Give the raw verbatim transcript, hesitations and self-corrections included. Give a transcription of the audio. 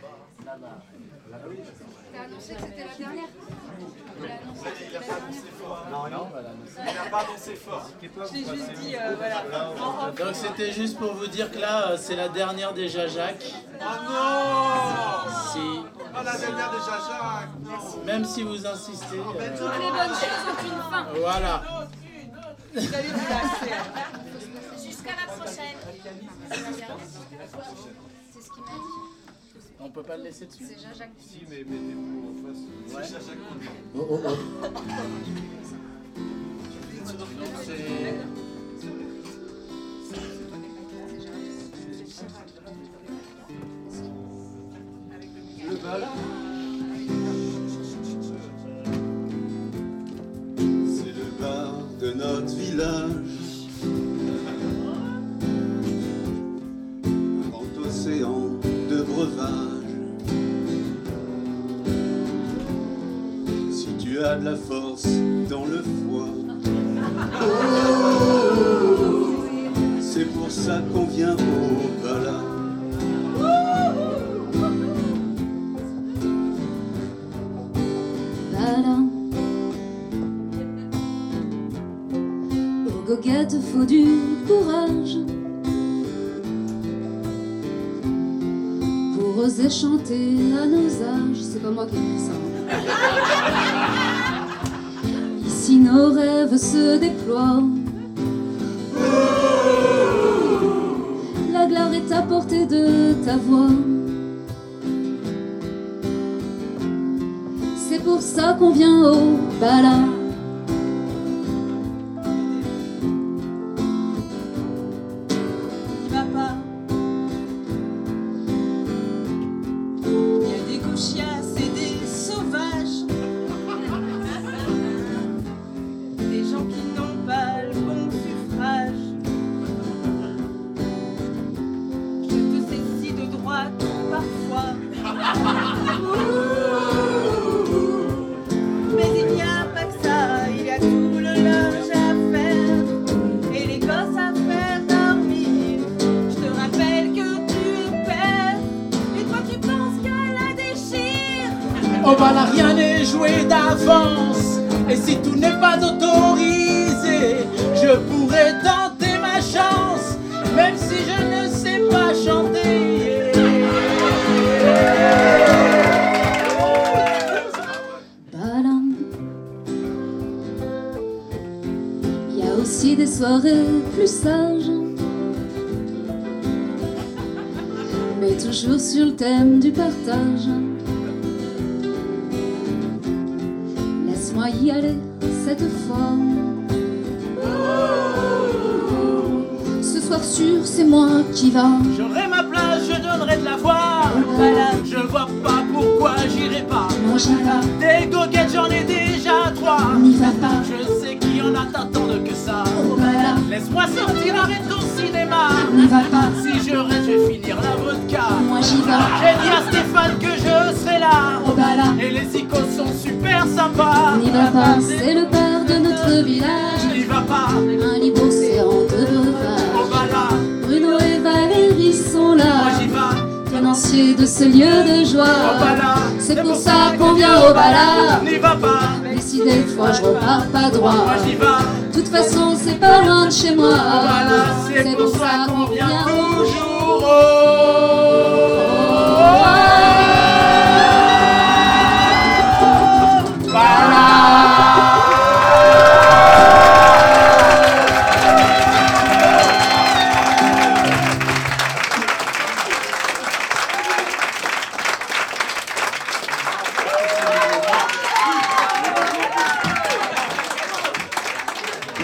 T'as annoncé que c'était la dernière. Il a annoncé que c'était la dernière. Non, non, il n'a pas annoncé fort. Je l'ai juste dit, euh, voilà. En off. Donc c'était juste pour vous dire que là, euh, c'est la dernière des Jajac. Oh non! Si, Oh, la dernière de Jajac! Non! même si vous insistez. euh, Toutes les bonnes choses ont une fin. voilà. Vous allez vous lasser. Jusqu'à la prochaine. C'est la dernière. C'est ce qu'il m'a dit. On peut pas le laisser dessus. C'est Jajac. Si, mais mettez-vous en face. Ouais. C'est Jajac. Oh, oh, oh. Donc c'est... Le bal. C'est le bar de notre village. Un grand océan de breuvage. Si tu as de la force dans le foie, oh, c'est pour ça qu'on vient au bal. Aux goguettes faut du courage pour oser chanter à nos âges. C'est pas moi qui ai écrit ça. Ici nos rêves se déploient. La gloire est à portée de ta voix. C'est pour ça qu'on vient au bal. Il va pas. Il y a des gauchias et des sauvages. Des gens qui n'ont pas le bon suffrage. Je te saisis de droite parfois. Mais il n'y a pas que ça, il y a tout le linge à faire et les gosses à faire dormir. Je te rappelle que tu es père et toi tu penses qu'elle la déchire. Au bal, rien n'est joué d'avance. Et si tout n'est pas autorisé, je pourrais tenter ma chance, même si je ne sais pas chanter. Balam. Il y a aussi des soirées plus sages, mais toujours sur le thème du partage. Laisse-moi y aller cette fois. Ce soir sûr, c'est moi qui va. J'aurai ma place, je donnerai de la voix. Voilà. Je vois pas pourquoi j'irai pas. Moi j'y vais, Des goguettes, j'en ai déjà trois. n'y va pas. Je sais qu'il y en a t'attendent que ça. Oh bala, Laisse-moi sortir, arrête ton cinéma. n'y va pas. Si je reste, je vais finir la vodka. Moi j'y vais, J'ai dit à Stéphane que je serai là. oh bala, Et les icônes sont super sympas. n'y va pas. C'est le bar de notre village, N'y va pas. un libre océan de Au breuvage. bal là, Bruno et Valérie sont moi là, j'y vais. tenanciers de ce lieu de Au joie. bal là, C'est pour ça qu'on vient au bal. N'y va pas. Décidé, fois je repars pas droit. Moi j'y vais. De toute façon, c'est pas loin de chez moi. Au bal là, c'est pour ça qu'on vient toujours au